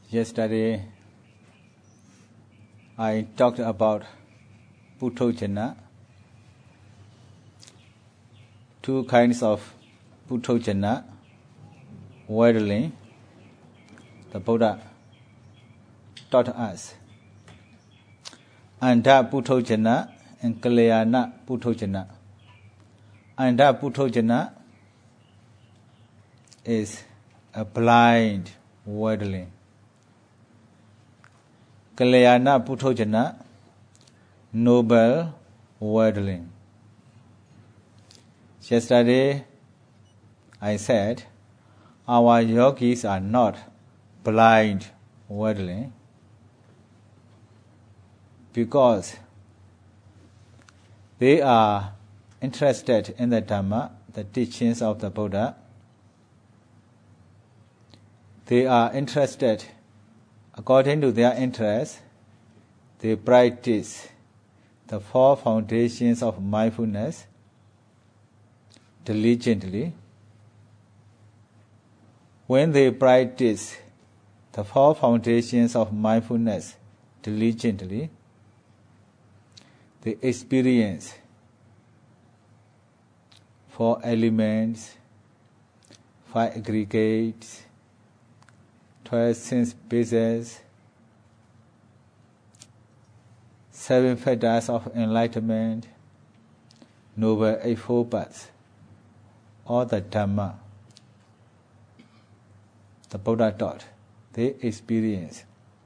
Yesterday, I talked about Puthojana, two kinds of Puthojana, worldly, the Buddha taught us. Anda Puthojana and Kalyana Puthojana. Anda Puthojana is a blind worldling. Kalyana Puthojana, noble worldling. Yesterday, I said, our yogis are not blind worldling because they are interested in the Dhamma, the teachings of the Buddha. They are interested, according to their interest, they practice the four foundations of mindfulness diligently. When they practice the four foundations of mindfulness diligently, they experience four elements, five aggregates, 12 sense bases, 7 factors of enlightenment, Noble Eightfold Paths, all the Dhamma the Buddha taught, they experience.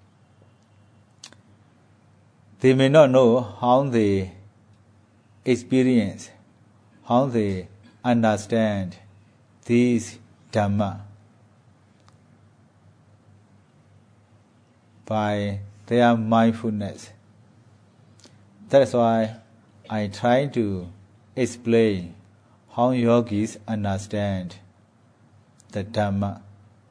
They may not know how they experience, how they understand these Dhamma by their mindfulness. That's why I try to explain how yogis understand the Dhamma.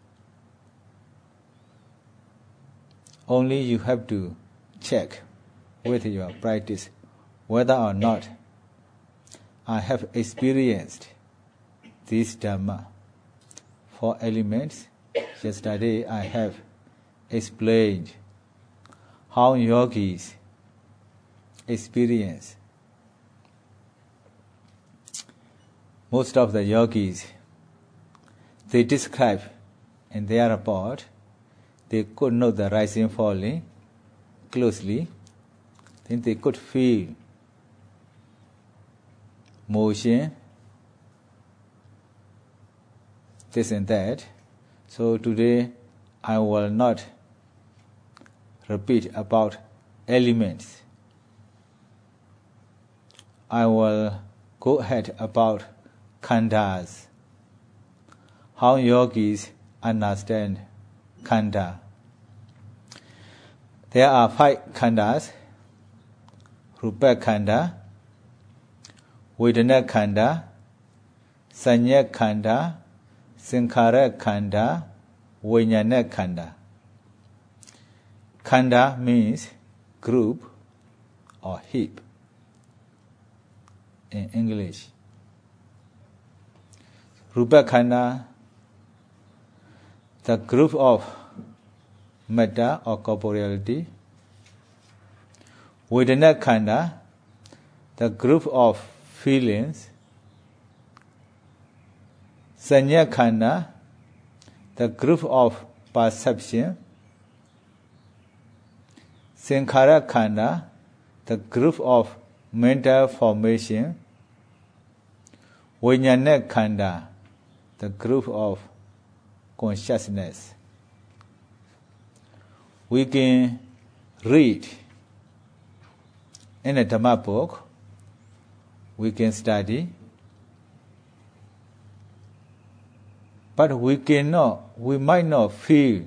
Only you have to check with your practice whether or not I have experienced this Dhamma. Four elements. Yesterday I have explained how yogis experience. Most of the yogis, they describe in their report, they could know the rising falling closely, then they could feel motion, this and that. So today I will not repeat about elements. I will go ahead about khandhas, how yogis understand khandha. There are 5 khandhas: Rupa khandha, Vedana khandha, Sanya khandha, Sankhara khandha, Vijnana khandha. Khandha means group or heap in English. Rupa khandha, the group of matter or corporeality. Vedana khandha, the group of feelings. Sanya khandha, the group of perception. Sankhara khandha, the group of mental formation. Vijnana khandha, the group of consciousness. We can read in a Dhamma book, we can study, but we might not feel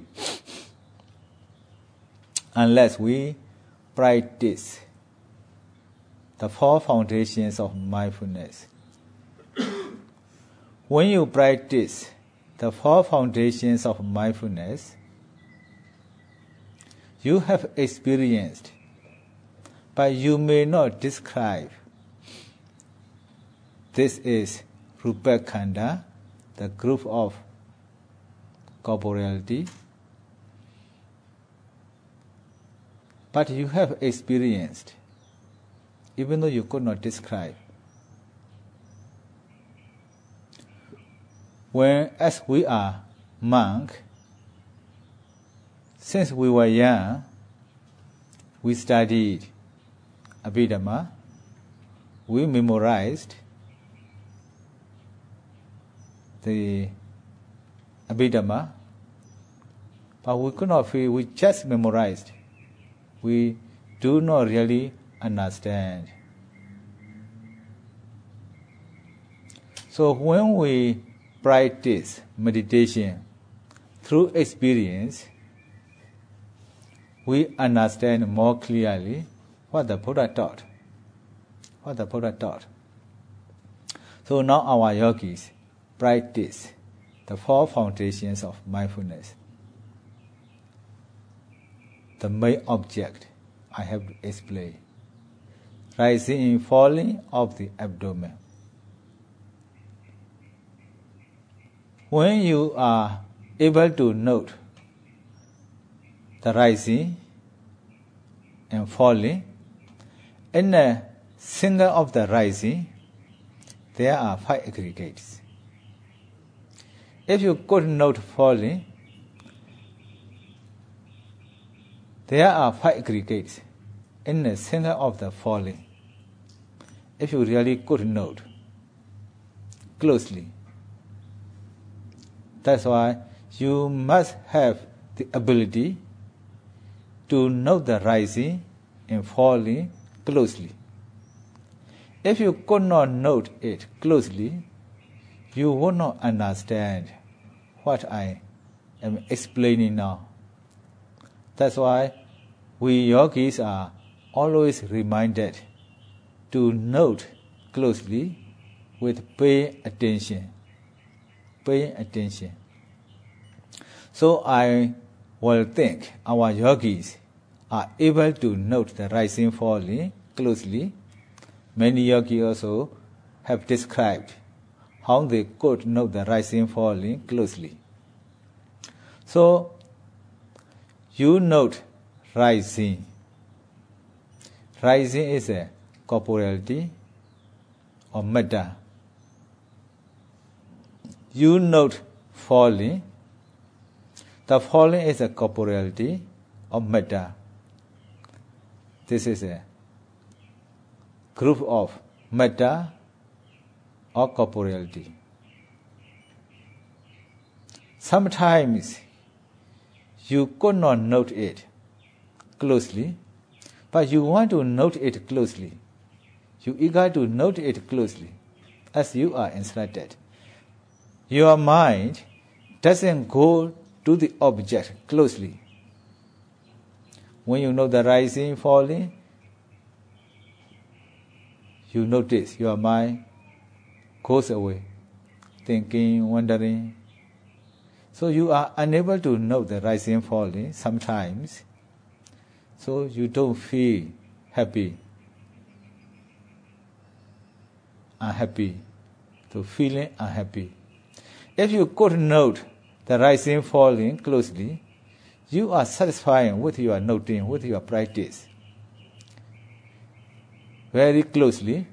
unless we practice the four foundations of mindfulness. When you practice the four foundations of mindfulness, you have experienced, but you may not describe. This is Rupa khandha, the group of corporeality. But you have experienced, even though you could not describe. When, as we are monk, since we were young, we studied Abhidhamma, we memorized the Abhidhamma, but we could not feel, we just memorized. We do not really understand. So when we practice meditation through experience, we understand more clearly what the Buddha taught. What the Buddha taught. So now our yogis practice the 4 foundations of mindfulness. The main object I have to explain. Rising and falling of the abdomen. When you are able to note the rising and falling, in a single of the rising, there are 5 aggregates. If you could note falling, there are 5 aggregates in a single of the falling. If you really could note closely. That's why you must have the ability to note the rising and falling closely. If you could not note it closely, you would not understand what I am explaining now. That's why we yogis are always reminded to note closely with paying attention. Paying attention. So I will think our yogis are able to note the rising falling closely. Many yogis also have described how they could note the rising falling closely. So you note rising. Rising is a corporeality or metta. You note falling. The falling is a corporeality of metta. This is a group of metta or corporeality. Sometimes you could not note it closely, but you want to note it closely. You eager to note it closely as you are instructed. Your mind doesn't go to the object closely. When you know the rising, falling, you notice your mind goes away, thinking, wondering. So you are unable to know the rising, falling sometimes. So you don't feel happy, unhappy, so feeling unhappy. If you could note the rising, falling closely, you are satisfied with your noting, with your practice. Very closely,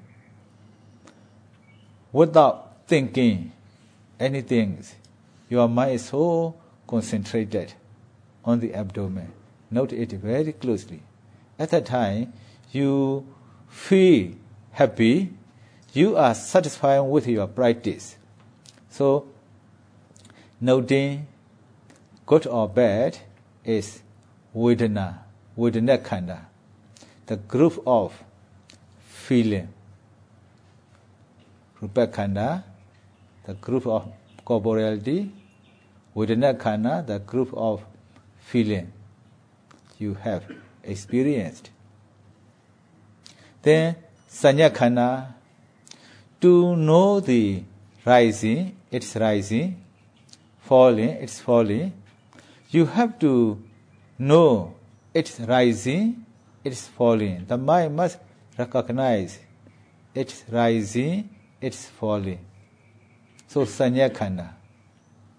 without thinking anything. Your mind is so concentrated on the abdomen. Note it very closely. At that time, you feel happy. You are satisfied with your practice. So, noting good or bad is Vedana, Vedana Khanda, the group of feeling. Rupa Khanda, the group of corporeality. Vedana Khanda, the group of feeling you have experienced. Then Sanya Khanda, to know the rising, it's rising, falling, it's falling. You have to know it's rising, it's falling. The mind must recognize it's rising, it's falling. So Sanya Khanda,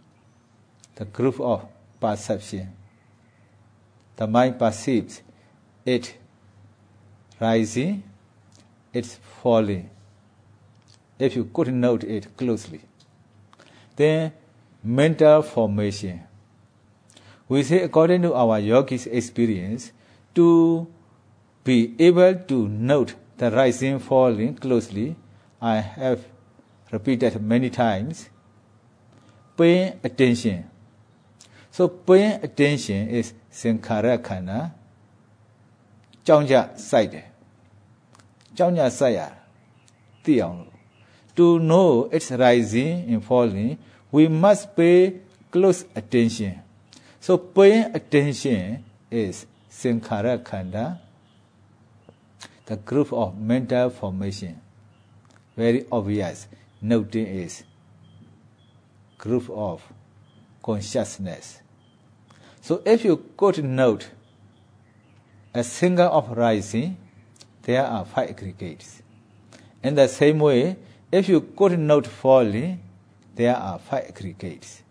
the group of perception. The mind perceives it's rising, it's falling. If you could note it closely. Then mental formation. We say according to our yogi's experience, to be able to note the rising, falling closely, I have repeated many times, paying attention. So paying attention is Sankhara Khana, Changja side. Changja saya, Tiang. To know its rising and falling, we must pay close attention. So paying attention is Sankhara Khanda, the group of mental formation. Very obvious. Noting is group of consciousness. So if you could note a single of rising, there are 5 aggregates. In the same way, if you could note falling, there are 5 aggregates.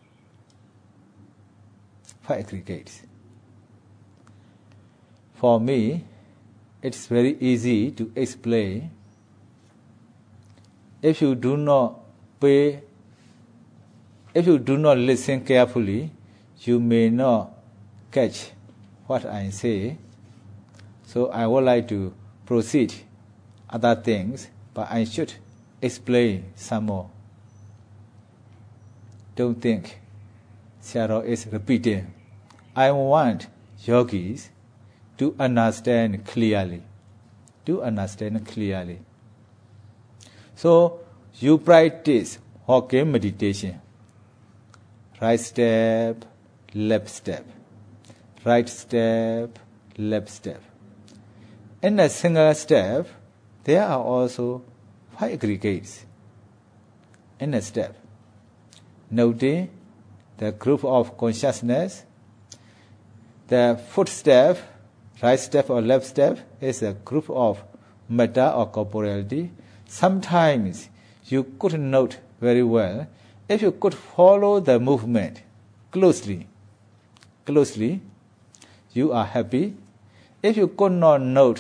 5 aggregates. For me, it's very easy to explain. If you do not listen carefully, you may not catch what I say. So I would like to proceed other things, but I should explain some more. Don't think Sayadaw is repeating. I want yogis to understand clearly. To understand clearly. So you practice walking meditation. Right step, left step. Right step, left step. In a single step, there are also 5 aggregates. In a step, noting the group of consciousness. The footstep, right step or left step, is a group of matter or corporeality. Sometimes you could note very well. If you could follow the movement closely, you are happy. If you could not note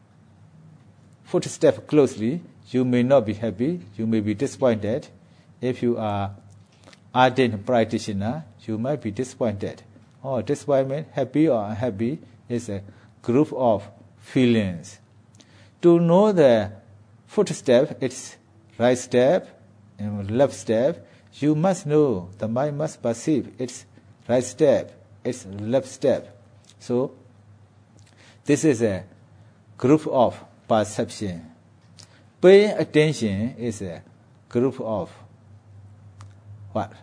footstep closely, you may not be happy. You may be disappointed. If you are ardent practitioner, you might be disappointed. Or disappointment, happy or unhappy, is a group of feelings. To know the footstep, it's right step and left step, you must know, the mind must perceive its right step, its left step. So, this is a group of perception. Paying attention is a group of what?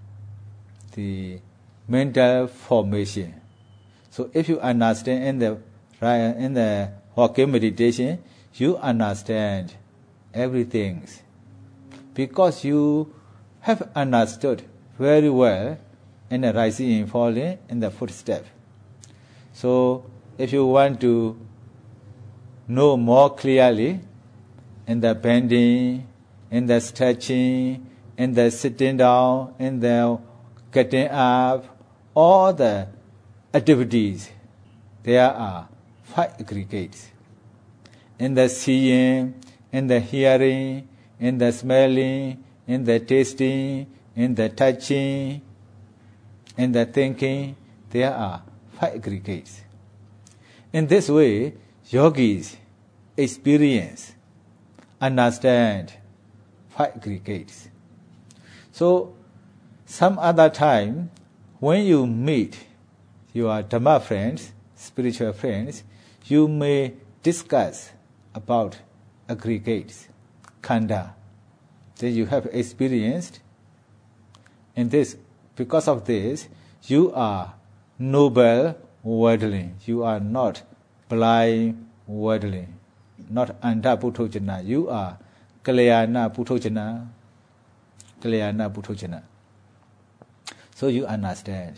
The mental formation. So if you understand in the walking meditation, you understand everything. Because you have understood very well in the rising and falling in the footstep. So if you want to know more clearly in the bending, in the stretching, in the sitting down, in the getting up, all the activities, there are 5 aggregates. In the seeing, in the hearing, in the smelling, in the tasting, in the touching, in the thinking, there are 5 aggregates. In this way, yogis experience, understand 5 aggregates. So, some other time, when you meet your Dhamma friends, spiritual friends, you may discuss about aggregates, khanda, that you have experienced. In this, because of this, you are noble worldling. You are not blind worldling, not anta puthojana. You are kalyana puthojana. Kalyana puthojana. So you understand.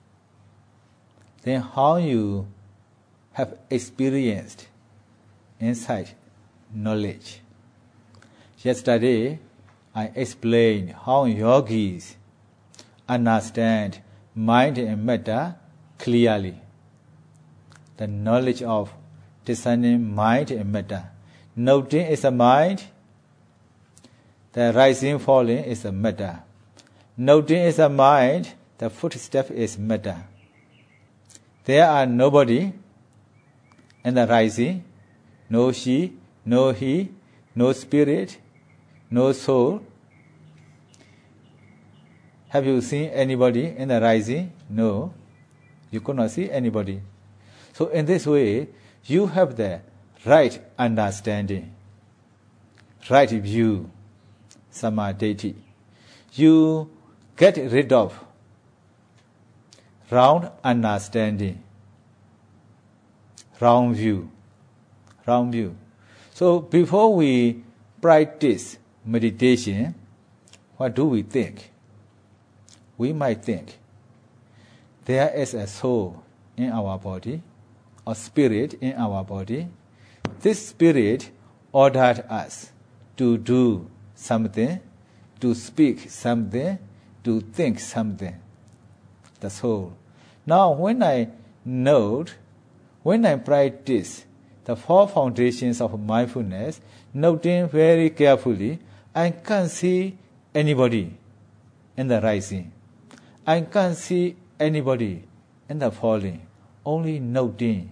Then how you have experienced insight, knowledge. Yesterday, I explained how yogis understand mind and matter clearly. the knowledge of discerning mind and matter. Noting is a mind, the rising falling is a matter. Noting is a mind, the footstep is matter. There are nobody in the rising, no she, no he, no spirit, no soul. Have you seen anybody in the rising? No, you could not see anybody. So in this way, you have the right understanding, right view, samadhi. You get rid of wrong understanding, wrong view. So before we practice meditation, what do we think? We might think there is a soul in our body, a spirit in our body. This spirit ordered us to do something, to speak something, to think something. The soul. Now when I practice the 4 foundations of mindfulness, noting very carefully, I can't see anybody in the rising. I can't see anybody in the falling. Only noting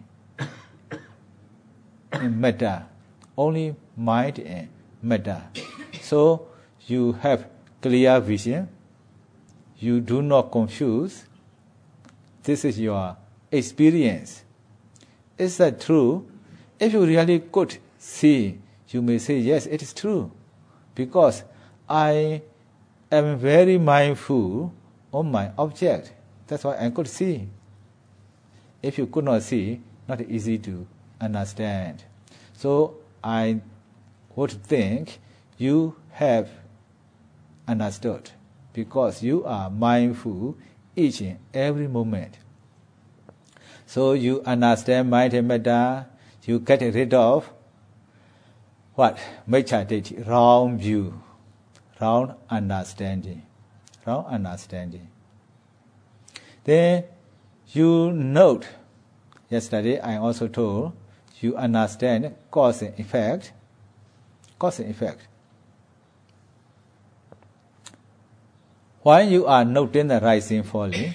in matter. Only mind and matter. So you have clear vision. You do not confuse. This is your experience. Is that true? If you really could see, you may say, yes, it is true. Because I am very mindful on my object. That's why I could see. If you could not see, not easy to understand. So I would think you have understood, because you are mindful each and every moment. So you understand mind and matter, you get rid of what? Miccha-ditthi, wrong view, wrong understanding. Then you note, yesterday I also told, you understand cause and effect. When you are noting the rising falling,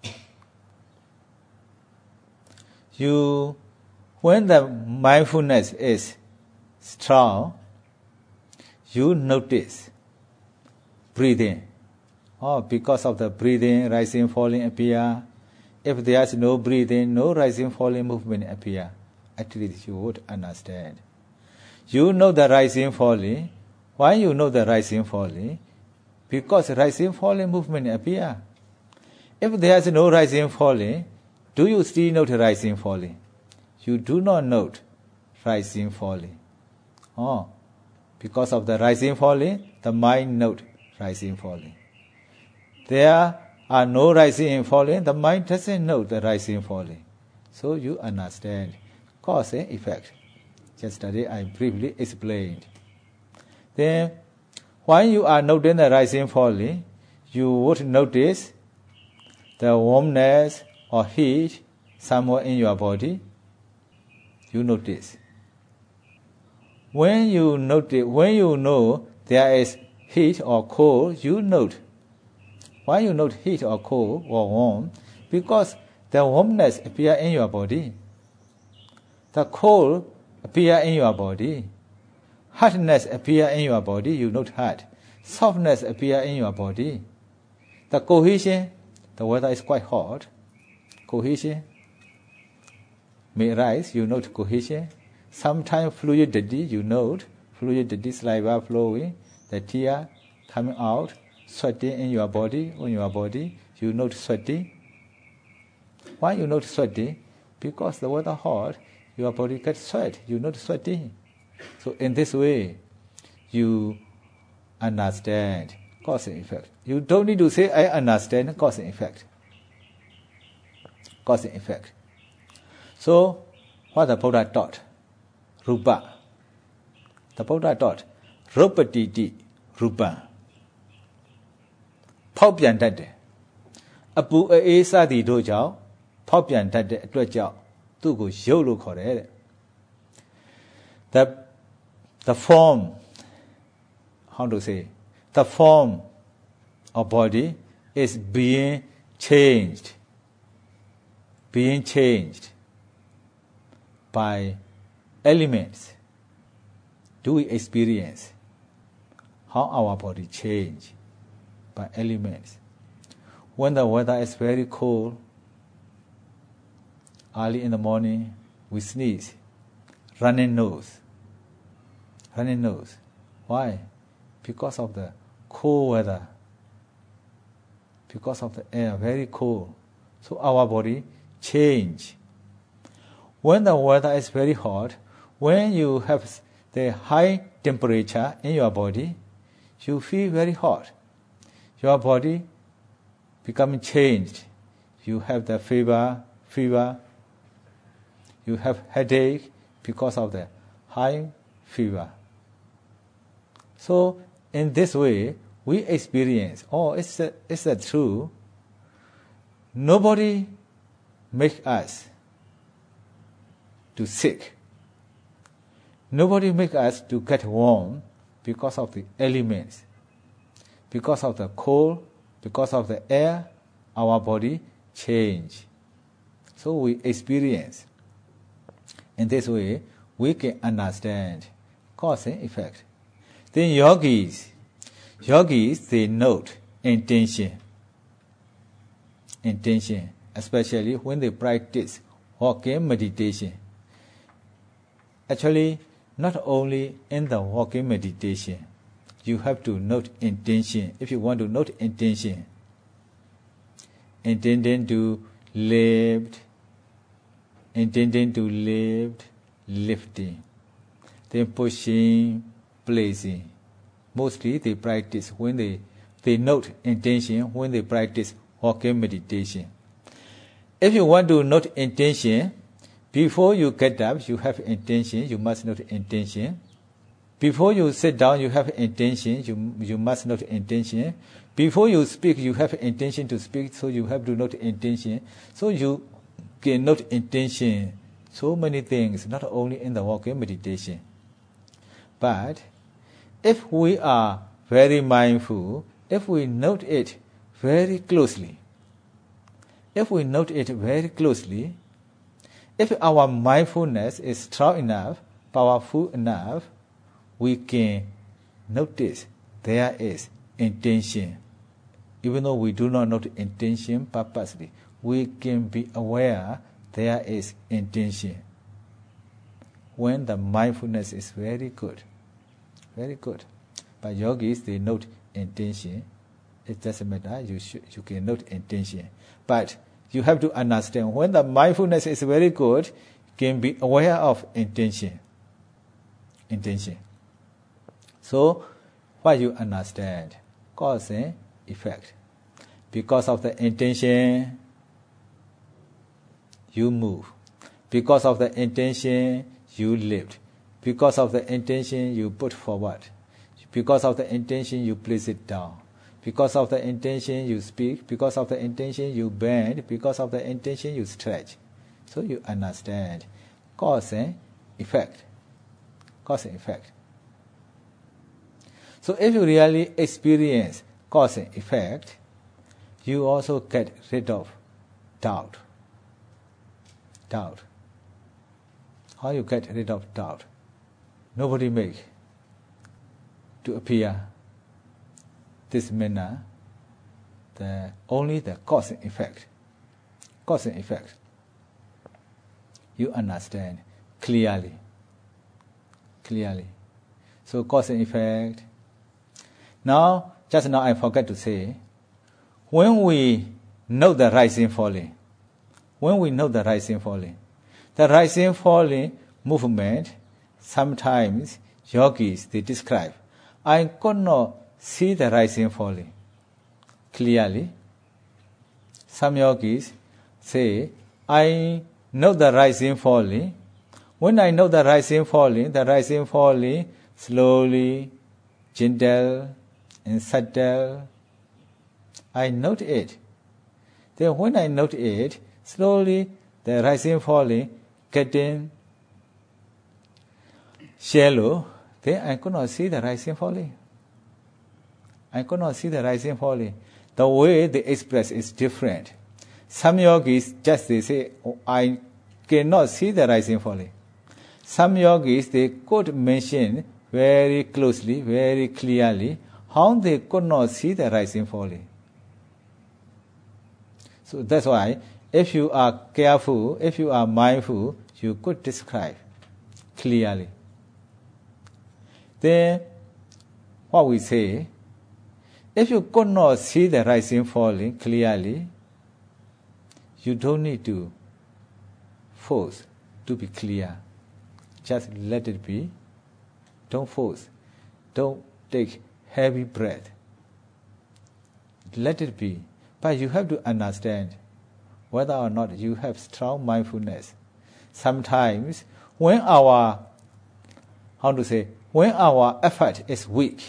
when the mindfulness is strong, you notice breathing. Because of the breathing, rising, falling appear. If there is no breathing, no rising, falling movement appear. At least you would understand. You know the rising, falling. Why you know the rising, falling? Because rising, falling movement appear. If there is no rising, falling, do you still note rising, falling? You do not note rising, falling. Because of the rising, falling, the mind note rising, falling. There are no rising and falling, the mind doesn't know the rising and falling. So you understand cause and effect. Yesterday I briefly explained. Then when you are noting the rising and falling, you would notice the warmness or heat somewhere in your body. You notice. When you know there is heat or cold, you note. Why you note heat or cold or warm? Because the warmness appear in your body. The cold appear in your body. Hardness appear in your body, you note hard. Softness appear in your body. The cohesion, the weather is quite hot. Cohesion may rise, you note cohesion. Sometimes fluidity, you note. Fluidity, saliva flowing, the tear coming out. Sweating in your body, on your body, you note sweating. Why you note sweating? Because the weather hot, your body gets sweat, you note sweating. So in this way, you understand cause and effect. You don't need to say, I understand cause and effect. Cause and effect. So, what the Buddha taught? Rupa. The Buddha taught, Rupatiti, Rupa. ဖောက်ပြန်တတ်တယ်အပူအေးစသည်တို့ကြောင့်ဖောက်ပြန်တတ်တဲ့အတွက်ကြောင့်သူ့ကိုရုပ်လို့ခေါ်တယ်တဲ့ the form, how to say, the form of body is being changed by elements. Do we experience how our body change by elements? When the weather is very cold, early in the morning we sneeze, running nose. Why? Because of the cold weather, because of the air, very cold. So our body change. When the weather is very hot, when you have the high temperature in your body, you feel very hot. Your body becoming changed. You have the fever. You have headache because of the high fever. So in this way, we experience, is that true? Nobody make us to sick. Nobody make us to get warm because of the elements. Because of the cold, because of the air, our body change. So we experience. In this way, we can understand cause and effect. Then yogis, they note intention, especially when they practice walking meditation. Actually, not only in the walking meditation, you have to note intention. If you want to note intention, intending to lift, lifting, then pushing, placing. Mostly they practice when they note intention when they practice walking meditation. If you want to note intention, before you get up, you have intention, you must note intention. Before you sit down, you have intention, you must note intention. Before you speak, you have intention to speak, so you have to note intention. So you can note intention, so many things, not only in the walking meditation. But if we are very mindful, if we note it very closely, if our mindfulness is strong enough, powerful enough, we can notice there is intention. Even though we do not note intention purposely, we can be aware there is intention. When the mindfulness is very good. But yogis, they note intention. It doesn't matter, you can note intention. But you have to understand, when the mindfulness is very good, you can be aware of intention. So, what you understand? Cause and effect. Because of the intention, you move. Because of the intention, you lift. Because of the intention, you put forward. Because of the intention, you place it down. Because of the intention, you speak. Because of the intention, you bend. Because of the intention, you stretch. So you understand cause and effect. So if you really experience cause and effect, you also get rid of doubt. How you get rid of doubt? Nobody make to appear this manner, only the cause and effect. You understand clearly. So cause and effect. Just now I forgot to say, when we know the rising falling, the rising falling movement, sometimes yogis, they describe, I could not see the rising falling clearly. Some yogis say, I know the rising falling. When I know the rising falling slowly, gentle and subtle, I note it. Then when I note it, slowly the rising falling getting shallow, then I could not see the rising falling. I could not see the rising falling. The way they express is different. Some yogis just they say, oh, I cannot see the rising falling. Some yogis they could mention very closely, very clearly how they could not see the rising falling. So that's why if you are careful, if you are mindful, you could describe clearly. Then what we say, if you could not see the rising falling clearly, you don't need to force to be clear. Just let it be. Don't force. Don't take heavy breath. Let it be. But you have to understand whether or not you have strong mindfulness. Sometimes when our effort is weak,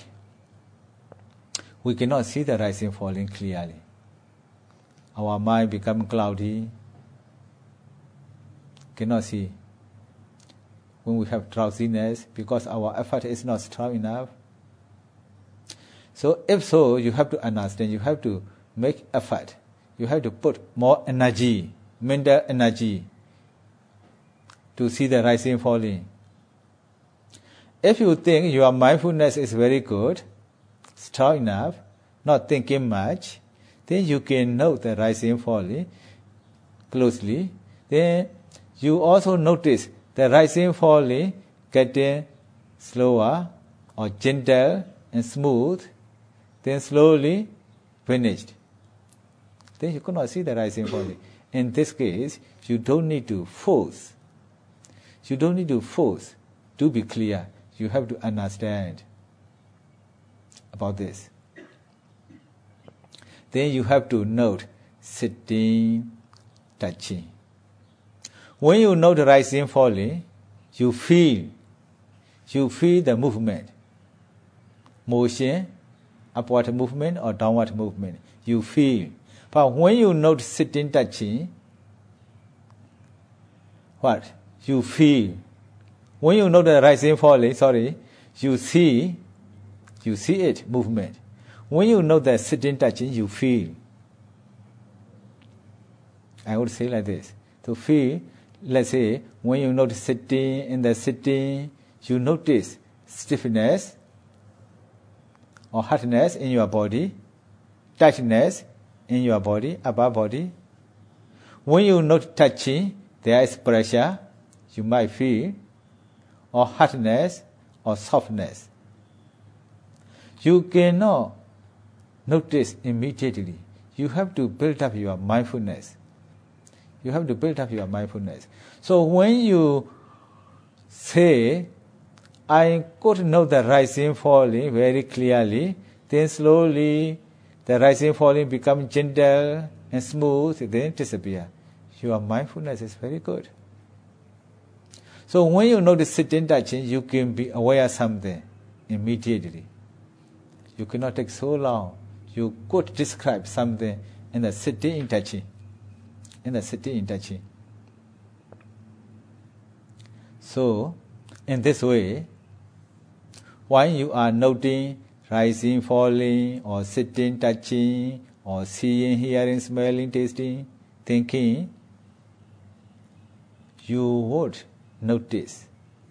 we cannot see the rising falling clearly. Our mind becomes cloudy. Cannot see. When we have drowsiness, because our effort is not strong enough. So if so, you have to understand, you have to make effort. You have to put more energy, mental energy, to see the rising falling. If you think your mindfulness is very good, strong enough, not thinking much, then you can note the rising falling closely. Then you also notice the rising falling getting slower or gentle and smooth, then slowly finished. Then you cannot see the rising falling. In this case, you don't need to force. You don't need to force to be clear. You have to understand about this. Then you have to note sitting, touching. When you note rising, falling, you feel the movement. Motion, upward movement or downward movement. You feel. But when you note sitting, touching, what? You feel. When you note the rising, falling, you see it, movement. When you note the sitting, touching, you feel. I would say like this. To feel, let's say, when you notice sitting, you notice stiffness or hardness in your body, tightness in your body, upper body. When you note touching, there is pressure, you might feel, or hardness or softness. You cannot notice immediately. You have to build up your mindfulness. You have to build up your mindfulness. So when you say, I could know the rising, falling very clearly, then slowly the rising, falling becomes gentle and smooth, then disappear. Your mindfulness is very good. So when you notice sitting, touching, you can be aware of something immediately. You cannot take so long. You could describe something in the sitting and touching. So, in this way, when you are noting rising, falling, or sitting, touching, or seeing, hearing, smelling, tasting, thinking, you would notice.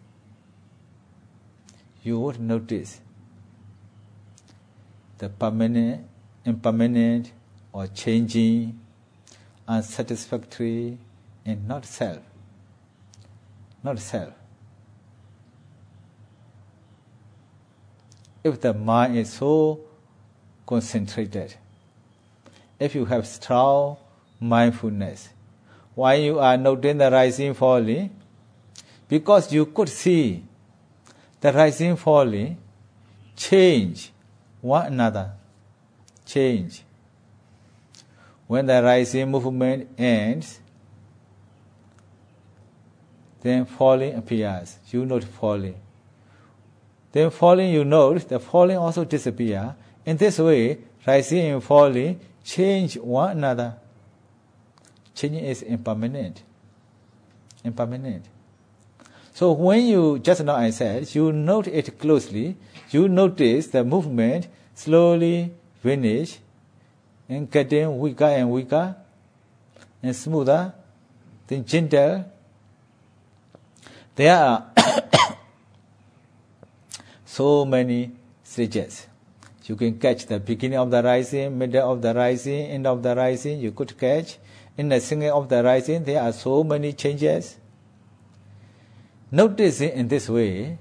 You would notice the permanent, impermanent, or changing, unsatisfactory, and not self. Not self. If the mind is so concentrated, if you have strong mindfulness, while you are noting the rising, falling, because you could see the rising, falling change one another. Change. When the rising movement ends, then falling appears. You note falling. Then falling, you note the falling also disappear. In this way, rising and falling change one another. Changing is impermanent. impermanent. So when you, just now I said, you note it closely, you notice the movement slowly vanish and getting weaker and weaker and smoother, then gentle. There are so many stages. You can catch the beginning of the rising, middle of the rising, end of the rising. You could catch. In the singing of the rising, there are so many changes. Noticing in this way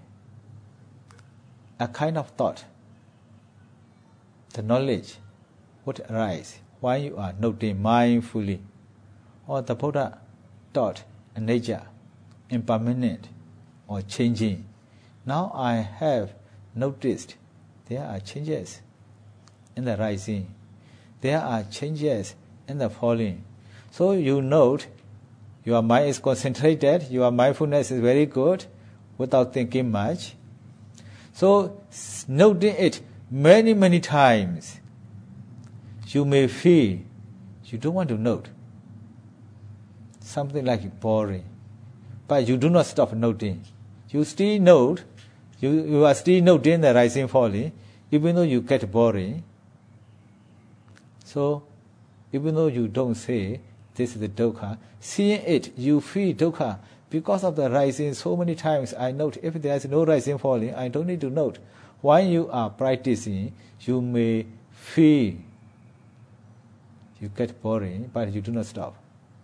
a kind of thought, the knowledge would arise while you are noting mindfully, or the Buddha taught a nature, impermanent or changing. Now I have noticed there are changes in the rising, there are changes in the falling. So you note, your mind is concentrated, your mindfulness is very good, without thinking much. So noting it many, many times, you may feel you don't want to note. Something like boring. But you do not stop noting. You still note, you are still noting the rising falling, even though you get boring. So, even though you don't say, this is the dukkha, seeing it, you feel dukkha. Because of the rising so many times, I note, if there is no rising falling, I don't need to note. While you are practicing, you may feel you get boring, but you do not stop.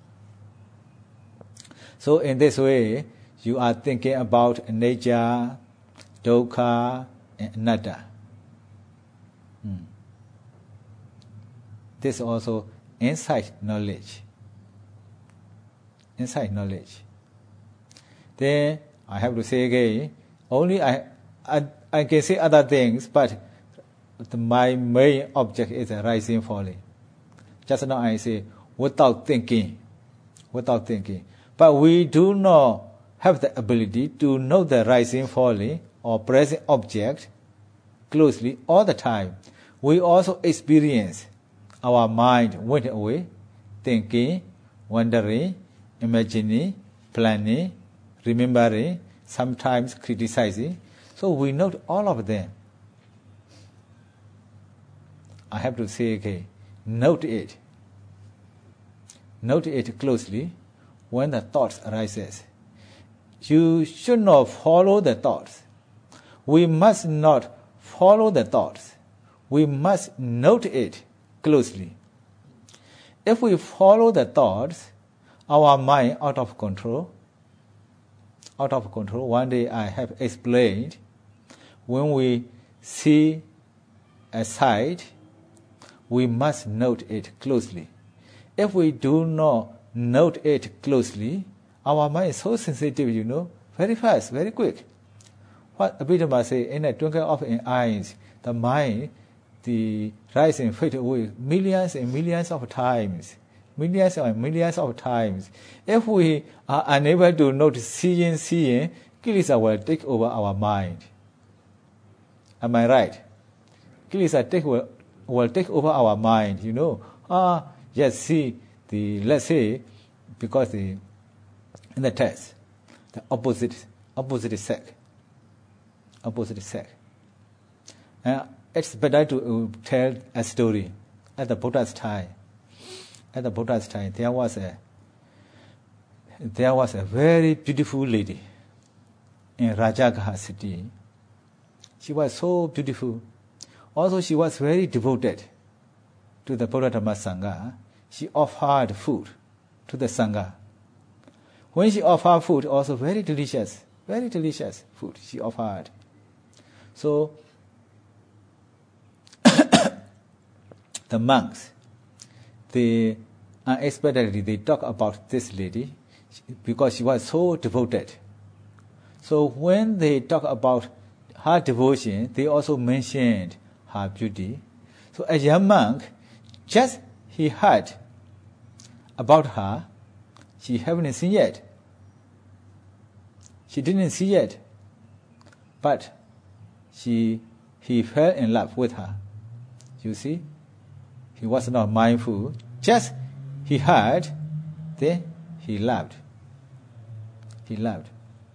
So in this way, you are thinking about anicca, dukkha, and anatta. This is also insight knowledge. Insight knowledge. Then I have to say again, only I can say other things, but my main object is rising falling. Just now I say without thinking. But we do not have the ability to know the rising falling or present object closely all the time. We also experience our mind went away, thinking, wondering, imagining, planning, remembering, sometimes criticizing. So we note all of them. I have to say again, note it. Note it closely when the thoughts arises. You should not follow the thoughts. We must not follow the thoughts. We must note it closely. If we follow the thoughts, our mind out of control. One day I have explained, when we see a sight, we must note it closely. If we do not note it closely, our mind is so sensitive, very fast, very quick. What Abhidhamma say, in a twinkle of an eye, the mind, the rise and fade away millions and millions of times. Millions and millions of times. If we are unable to notice seeing, Kilesa will take over our mind. Am I right? Kilesa will take over our mind, Yes, see, let's say, because in the text, the opposite sex. It's better to tell a story. At the Buddha's time, there was a very beautiful lady in Rajagaha city. She was so beautiful. Also, she was very devoted to the Buddha Dhamma Sangha. She offered food to the Sangha. When she offered food, also very delicious food she offered. So, the monks, they unexpectedly they talk about this lady because she was so devoted. So when they talk about her devotion, they also mentioned her beauty. So a young monk, just he heard about her, she haven't seen yet. She didn't see yet, but he fell in love with her. You see, he was not mindful. Just he heard, then he loved. He loved.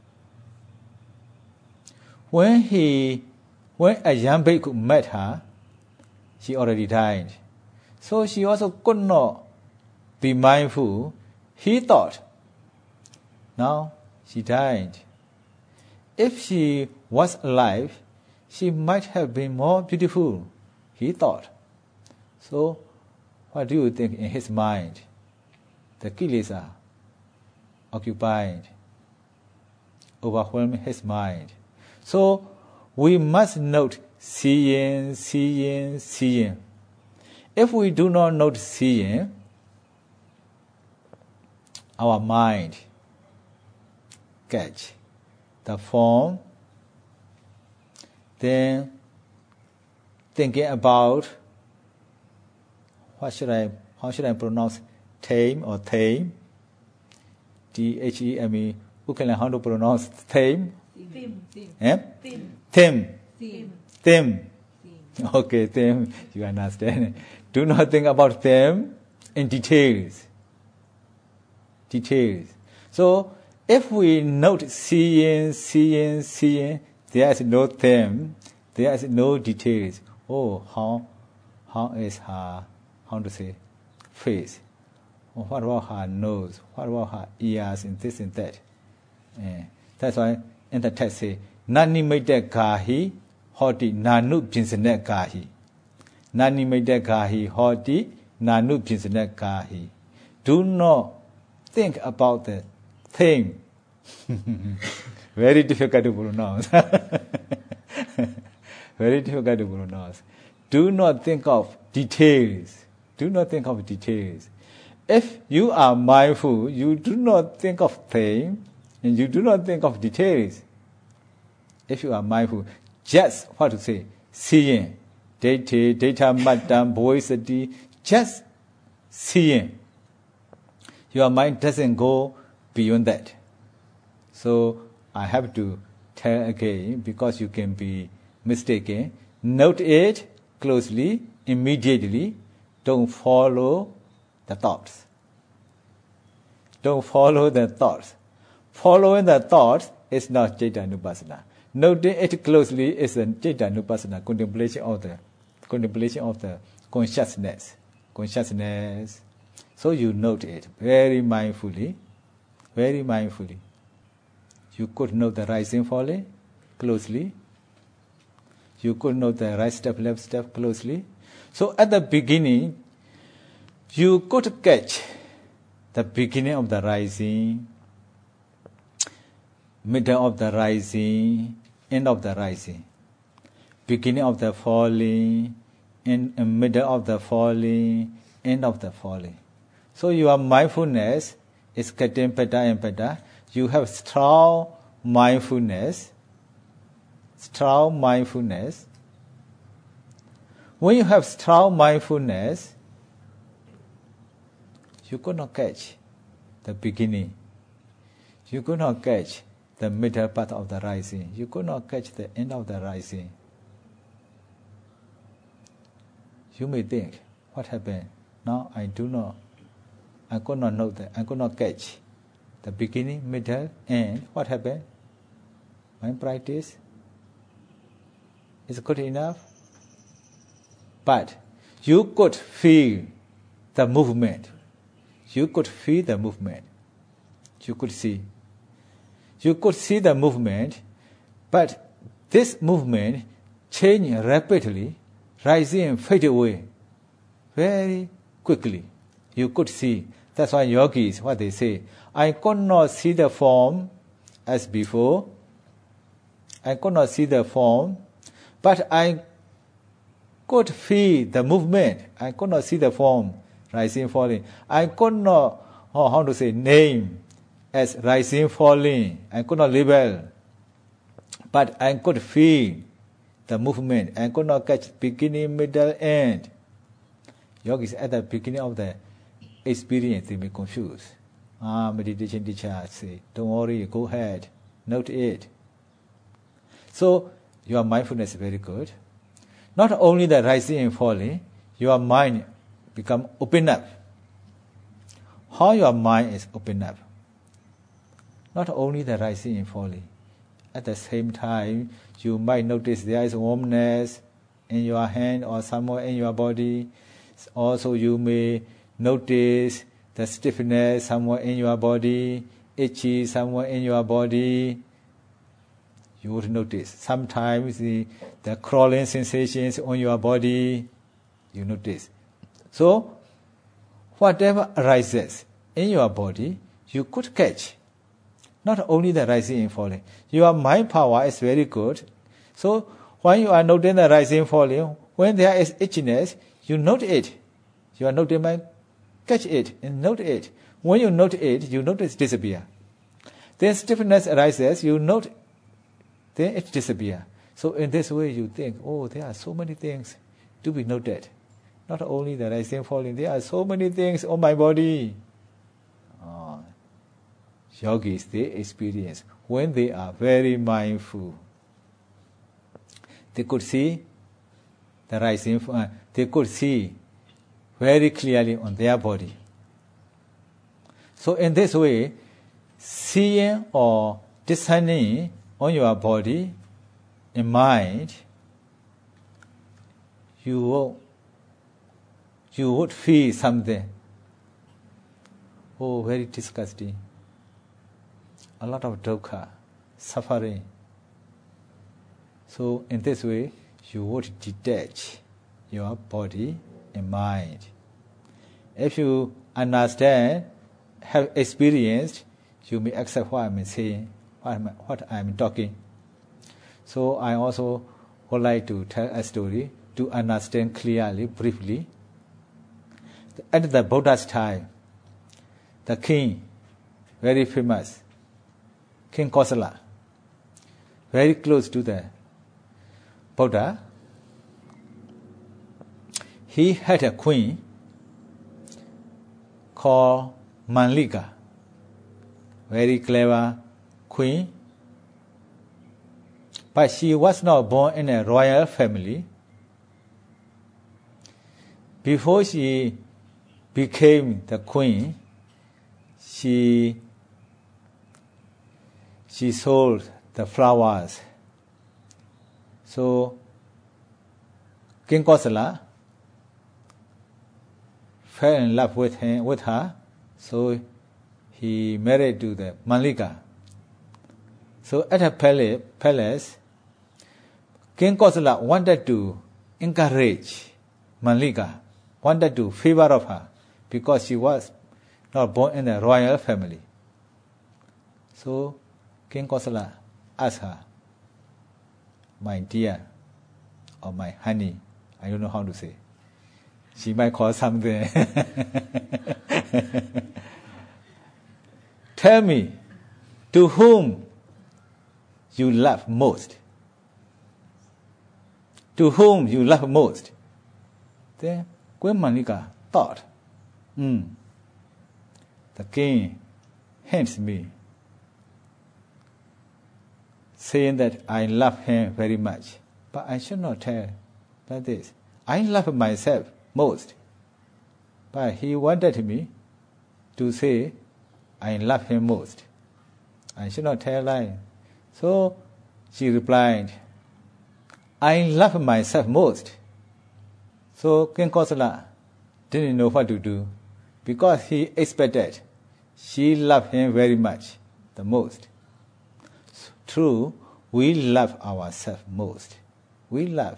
When a young bhikkhu met her, she already died. So she also could not be mindful. He thought, now she died. If she was alive, she might have been more beautiful, he thought. So what do you think in his mind? The kilesa occupied, overwhelming his mind. So we must note seeing. If we do not note seeing, our mind catch the form, then thinking about how should I pronounce tame or tame? Theme. Who can learn how to pronounce tame? Them. Okay, them. You understand. Do not think about them in details. So if we note seeing, there is no them, there is no details. Oh, how is her, how to say, face? Oh, what about her nose? What about her ears and this and that? That's why in the text say, Nani made gahi, hoti nanu pinsene gahi. Nani made gahi, hoti nanu pinsene gahi. Do not think about the thing. Very difficult to pronounce. Very difficult to pronounce. Do not think of details. If you are mindful, you do not think of things and you do not think of details. If you are mindful, just what to say, seeing, data, madam, boisati, just seeing. Your mind doesn't go beyond that. So I have to tell again, because you can be mistaken. Note it closely, immediately. Don't follow the thoughts. Following the thoughts is not Citta-nupassana. Noting it closely is a Citta-nupassana, contemplation of the consciousness. So you note it very mindfully. You could note the rising, falling closely. You could note the right step, left step closely. So at the beginning, you could catch the beginning of the rising, middle of the rising, end of the rising, beginning of the falling, middle of the falling, end of the falling. So your mindfulness is getting better and better. You have strong mindfulness. When you have strong mindfulness, you could not catch the beginning. You could not catch the middle part of the rising. You could not catch the end of the rising. You may think, what happened? Now I could not know that. I could not catch the beginning, middle, end. What happened? My practice is good enough. But you could feel the movement. You could see. You could see the movement, but this movement changed rapidly, rising and fade away very quickly. You could see. That's why yogis, what they say, I could not see the form as before. I could not see the form, but I could feel the movement. I could not see the form, rising, falling. I could not, name as rising, falling. I could not label, but I could feel the movement. I could not catch beginning, middle, end. Yogis at the beginning of the experience, they may confuse. Meditation teacher say, don't worry, go ahead, note it. So your mindfulness is very good. Not only the rising and falling, your mind become open up. How your mind is open up? Not only the rising and falling. At the same time, you might notice there is warmness in your hand or somewhere in your body. Also, you may notice the stiffness somewhere in your body, itchy somewhere in your body. You would notice. Sometimes the crawling sensations on your body, you notice. So, whatever arises in your body, you could catch. Not only the rising and falling. Your mind power is very good. So, when you are noting the rising and falling, when there is itchiness, you note it. You are noting mind, catch it and note it. When you note it, you notice disappear. Then stiffness arises, you note, then it disappear. So in this way you think, oh, there are so many things to be noted. Not only the rising and falling, there are so many things on my body. Yogis, they experience when they are very mindful. They could see the rising, they could see very clearly on their body. So in this way, seeing or discerning on your body and mind, you would feel something. Oh, very disgusting. A lot of dukkha, suffering. So in this way, you would detach your body and mind. If you understand, have experienced, you may accept what I'm saying, what I'm talking. So I also would like to tell a story to understand clearly, briefly. At the Buddha's time, the king, very famous, King Kosala, very close to the Buddha, he had a queen called Manlika, very clever queen, but she was not born in a royal family. Before she became the queen, she sold the flowers. So King Kosala fell in love with her, so he married to the Manlika. So at her palace, King Kosala wanted to encourage Manlika, wanted to favor of her, because she was not born in a royal family. So King Kosala asked her, my dear, or my honey, I don't know how to say. She might call something. Tell me, to whom you love most? To whom you love most? Then Queen Manlika thought, the king hints me, saying that I love him very much. But I should not tell like this. I love myself most. But he wanted me to say I love him most. I should not tell lie. So she replied, I love myself most. So King Kosala didn't know what to do, because he expected she loved him very much, the most. True, we love ourselves most. We love.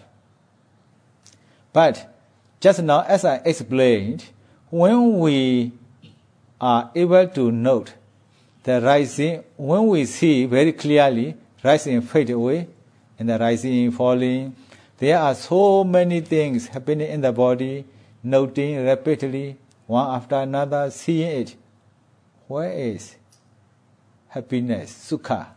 But just now, as I explained, when we are able to note the rising, when we see very clearly rising and fade away, and the rising and falling, there are so many things happening in the body, noting repeatedly, one after another, seeing it. Where is happiness, sukha,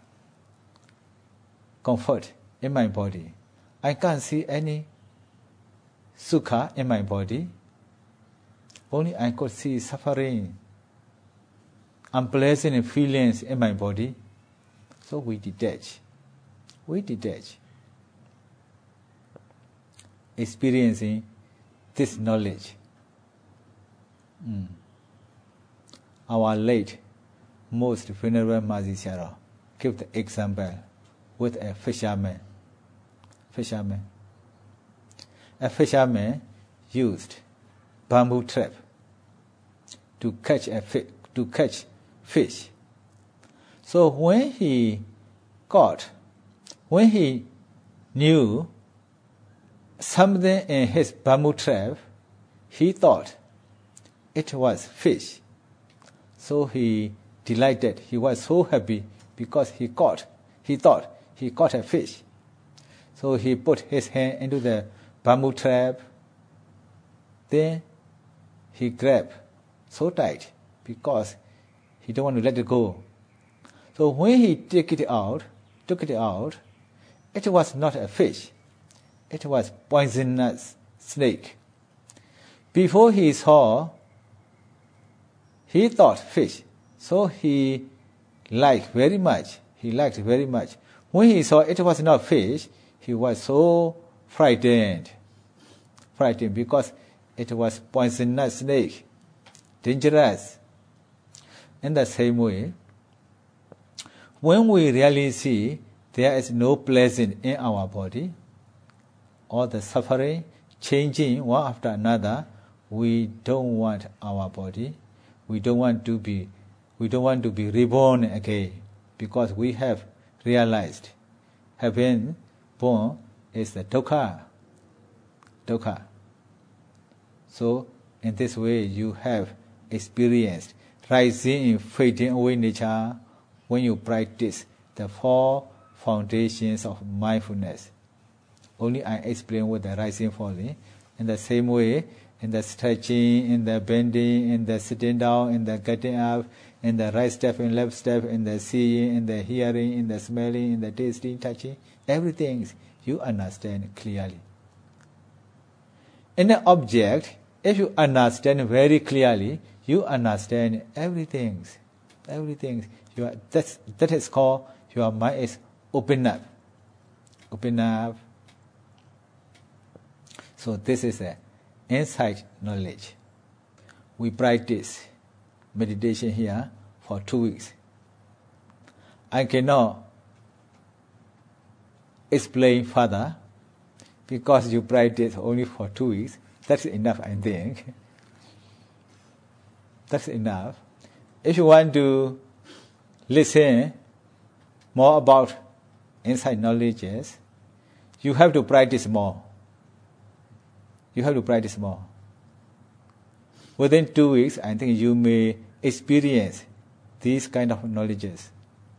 comfort in my body? I can't see any sukha in my body. Only I could see suffering, unpleasant feelings in my body. So we detach. We detach. Experiencing this knowledge. Our late most venerable Mazi Sayadaw give the example with a fisherman. A fisherman used bamboo trap to catch fish. So when he knew something in his bamboo trap, he thought it was fish. So he delighted. He was so happy because he thought he caught a fish. So he put his hand into the bamboo trap. Then he grabbed so tight because he don't want to let it go. So when he took it out, it was not a fish. It was poisonous snake. Before he saw, he thought fish. So he liked very much. When he saw it was not fish, he was so frightened because it was poisonous snake, dangerous. In the same way, when we really see there is no pleasure in our body, all the suffering, changing one after another, we don't want our body. We don't want to be reborn again, because we have realized having born is the dukkha. So in this way you have experienced rising and fading away nature when you practice the 4 foundations of mindfulness. Only I explain with the rising falling. In the same way, in the stretching, in the bending, in the sitting down, in the getting up, in the right step and left step, in the seeing, in the hearing, in the smelling, in the tasting, touching, everything you understand clearly. In an object, if you understand very clearly, you understand everything. That is called your mind is open up. So this is an insight knowledge. We practice meditation here for 2 weeks. I cannot explain further because you practice only for 2 weeks. That's enough, I think. That's enough. If you want to listen more about insight knowledges, you have to practice more. Within 2 weeks, I think you may experience these kind of knowledges.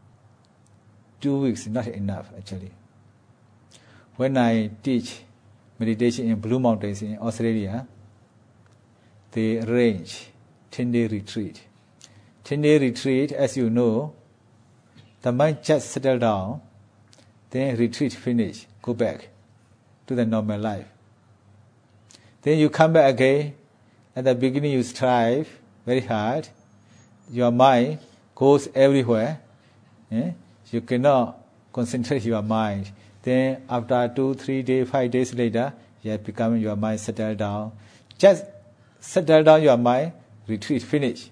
2 weeks is not enough, actually. When I teach meditation in Blue Mountains in Australia, they arrange 10-day retreat. 10-day retreat, as you know, the mind just settle down, then retreat finish, go back to the normal life. Then you come back again. At the beginning you strive very hard. Your mind goes everywhere. You cannot concentrate your mind. Then after 2, 3 days, 5 days later, you have become your mind settle down. Just settle down your mind, retreat finish.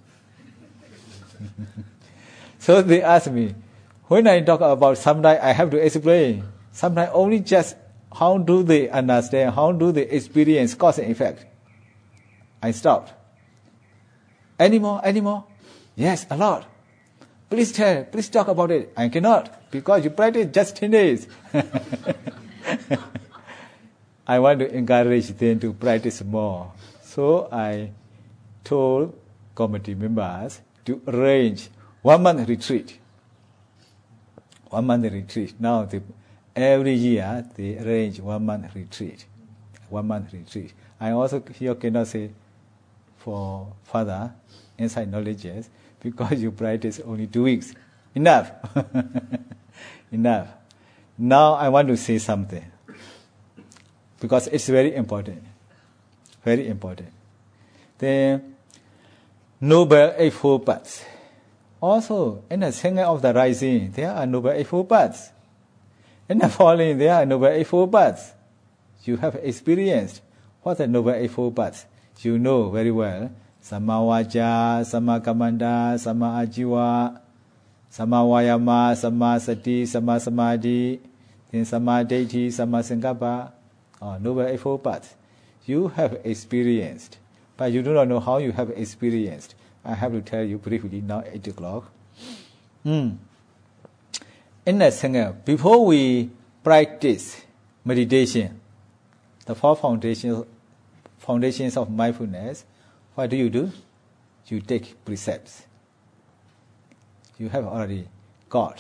So they ask me, when I talk about sometimes I have to explain. Sometimes only just how do they understand, how do they experience cause and effect. I stopped. Any more? Yes, a lot. Please talk about it. I cannot, because you practice just 10 days. I want to encourage them to practice more. So I told committee members to arrange 1 month retreat. 1 month retreat. Now every year they arrange 1 month retreat. 1 month retreat. I also here cannot say for further insight knowledges because you practice only 2 weeks. Enough. Enough. Now I want to say something because it's very important. Very important. The Noble Eightfold Paths. Also, in the Sangha of the rising, there are Noble Eightfold Paths. In the falling, there are Noble Eightfold Paths. You have experienced what the Noble Eightfold Paths. You know very well. Samma Vaca, Samma Kammanta, Samma Ajiva, Sama Vayama, Sama Sati, Sama Samadhi, then Sama Deity, Sama Sankappa, Noble Eightfold Path. You have experienced, but you do not know how you have experienced. I have to tell you briefly now 8 o'clock. In that singer, before we practice meditation, the 4 foundations of mindfulness, what do? You take precepts. You have already got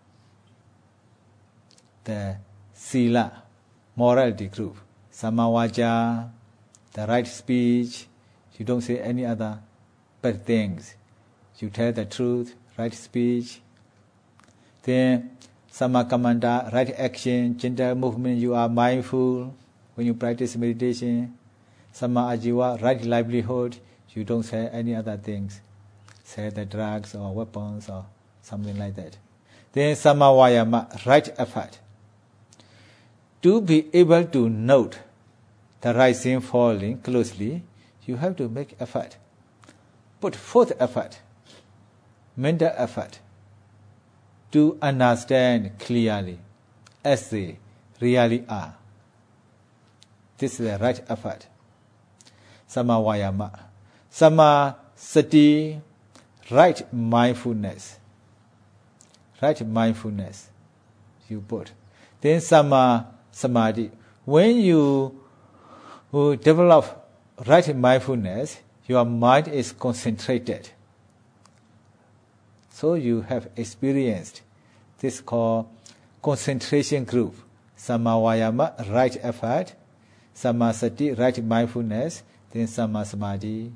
the Sila, morality group, Samavaja, the right speech. You don't say any other bad things. You tell the truth, right speech. Then Samakamanda, right action, gentle movement, you are mindful when you practice meditation. Sama Ajiva, right livelihood, you don't say any other things. Say the drugs or weapons or something like that. Then Sama Vayama, right effort. To be able to note the rising, falling closely, you have to make effort. Put forth effort, mental effort, to understand clearly as they really are. This is the right effort. Sama Vayama. Sama Sati, right mindfulness. Right mindfulness, you put. Then Sama Samadhi. When you develop right mindfulness, your mind is concentrated. So you have experienced this called concentration group. Sama Vayama, right effort. Sama Sati, right mindfulness. Then Sama Samadhi.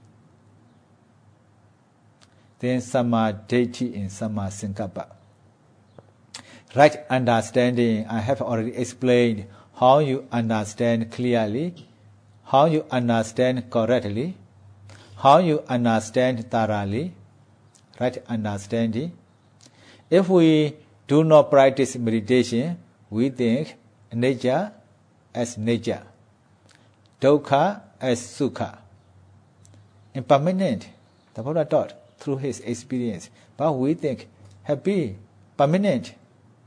Then Sama Deity and Sama Sankappa. Right understanding, I have already explained how you understand clearly, how you understand correctly, how you understand thoroughly. Right understanding. If we do not practice meditation, we think nature as nature, dukkha as sukha, impermanent. The Buddha taught through his experience, but we think happy, permanent.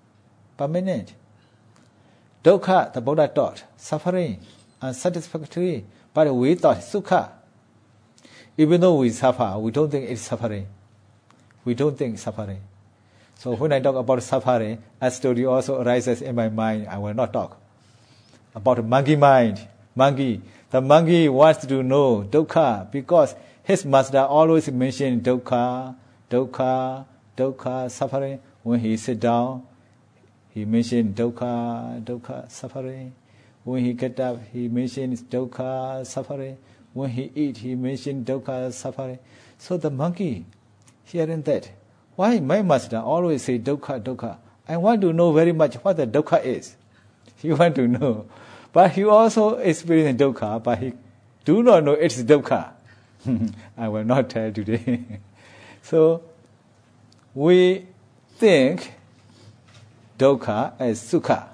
Dukkha, the Buddha taught, suffering, unsatisfactory, but we thought sukha. Even though we suffer, we don't think it's suffering. We don't think suffering. So when I talk about suffering, a story also arises in my mind. I will not talk about monkey mind. Monkey. The monkey wants to know dukkha because his master always mentioned dukkha, suffering. When he sit down, he mentioned dukkha, suffering. When he get up, he mentions dukkha, suffering. When he eat, he mentioned dukkha, suffering. So the monkey, hearing that, why my master always say dukkha? I want to know very much what the dukkha is. He want to know. But he also experienced dukkha, but he do not know it's dukkha. I will not tell today. So, we think dukkha as sukha.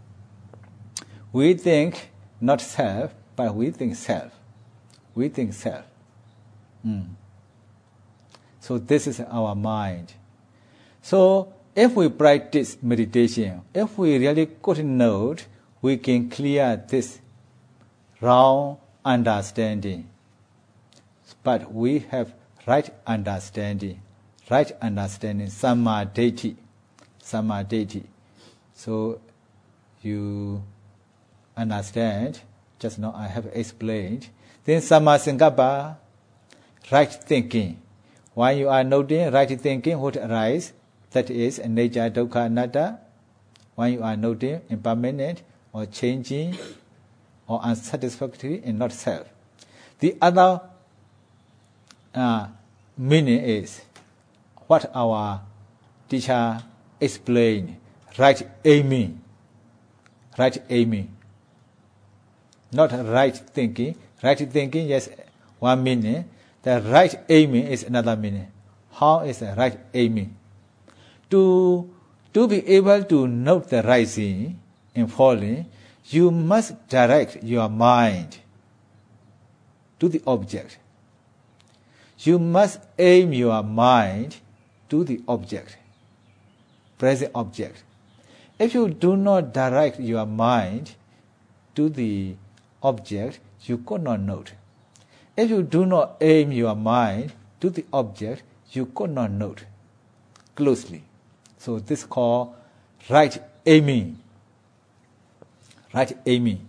We think not self, but we think self. We think self. So this is our mind. So if we practice meditation, if we really could note, we can clear this wrong understanding. But we have right understanding, Sama Deity. So you understand, just now I have explained. Then Sama Sankappa, right thinking. When you are noting right thinking, what arises? That is nature, dukkha, anatta. When you are noting impermanent or changing or unsatisfactory and not self. The other meaning is what our teacher explained, right aiming. Not right thinking. Right thinking, yes, one meaning. The right aiming is another meaning. How is the right aiming? To be able to note the rising and falling, you must direct your mind to the object. You must aim your mind to the object. present object. If you do not direct your mind to the object, you could not note. If you do not aim your mind to the object, you could not note closely. So this is called right aiming. Right aiming.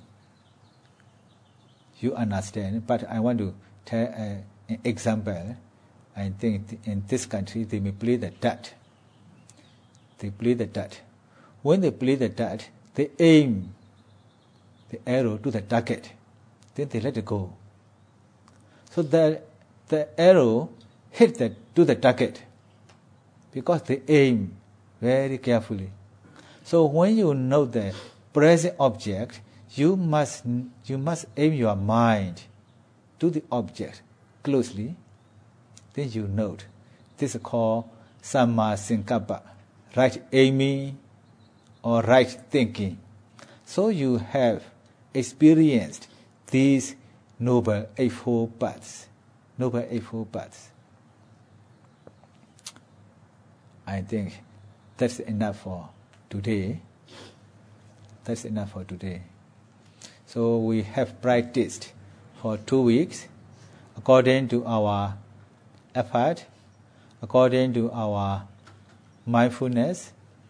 You understand, but I want to tell an example. I think in this country they may play the dart. They play the dart. When they play the dart, they aim the arrow to the target. Then they let it go. So the arrow hit to the target because they aim very carefully. So when you know the present object, you must aim your mind to the object closely. Then you note. This is called Samma Sankappa, right aiming or right thinking. So you have experienced these Noble Eightfold Paths. Noble Eightfold Paths. I think that's enough for today. That's enough for today. So we have practiced for 2 weeks according to our effort, according to our mindfulness.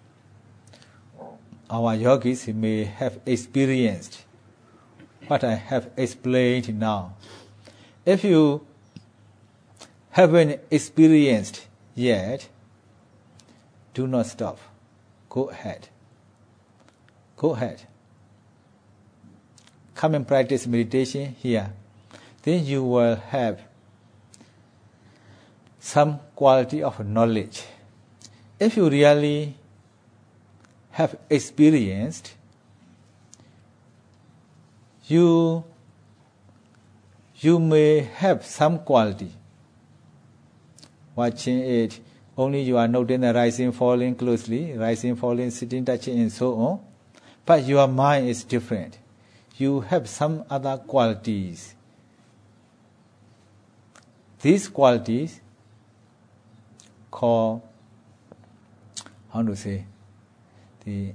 Our yogis may have experienced what I have explained now. If you haven't experienced yet, do not stop. Go ahead. Go ahead. Come and practice meditation here. Then you will have some quality of knowledge. If you really have experienced, you may have some quality. Watching it, only you are noting the rising, falling closely, rising, falling, sitting, touching, and so on. But your mind is different. You have some other qualities. These qualities called, how to say, the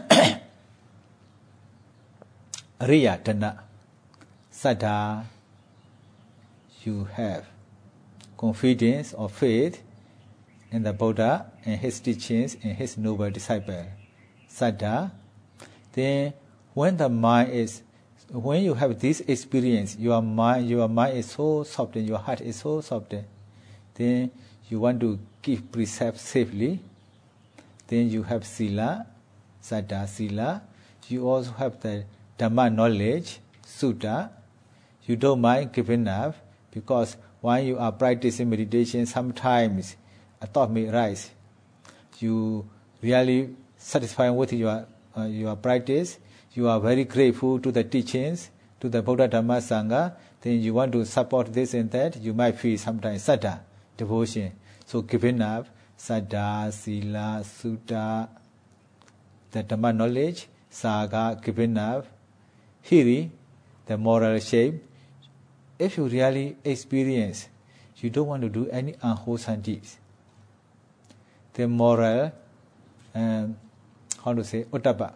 Ariyatana, Saddha. You have confidence or faith in the Buddha and his teachings and his noble disciple, Saddha. Then when you have this experience, your mind is so soft and your heart is so soft, then you want to keep precepts safely. Then you have Sila, Saddha Sila. You also have the Dhamma knowledge, Sutta. You don't mind giving up because when you are practicing meditation, sometimes a thought may arise. You really satisfied with your practice. You are very grateful to the teachings, to the Buddha Dhamma Sangha. Then you want to support this and that. You might feel sometimes Saddha, devotion. So giving up, Saddha, Sila, Sutta, the Dhamma knowledge, Saga, giving up, Hiri, the moral shape. If you really experience, you don't want to do any unwholesome deeds. The moral, how to say, Ottappa.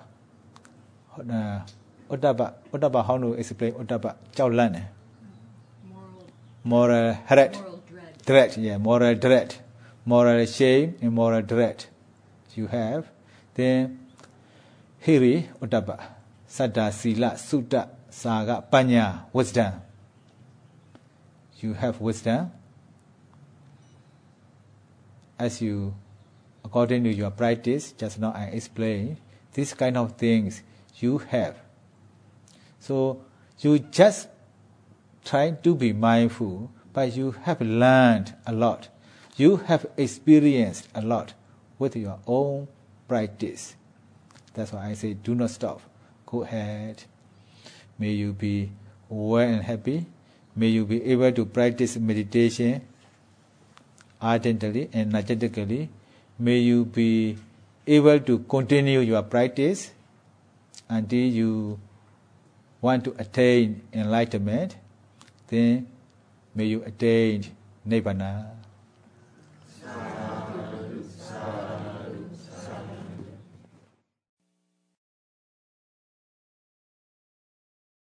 Ottappa, how to explain Ottappa? Chaulan. Moral dread. Moral dread. Moral shame and moral dread. You have. Then, Hiri, Ottappa. Saddha, Sila, Sutta, Saga, Panya, wisdom. You have wisdom. As you, according to your practice, just now I explained, these kind of things you have. So you just try to be mindful, but you have learned a lot. You have experienced a lot with your own practice. That's why I say do not stop. Go ahead. May you be well and happy. May you be able to practice meditation ardently and energetically. May you be able to continue your practice until you want to attain enlightenment. Then may you attain Nibbana.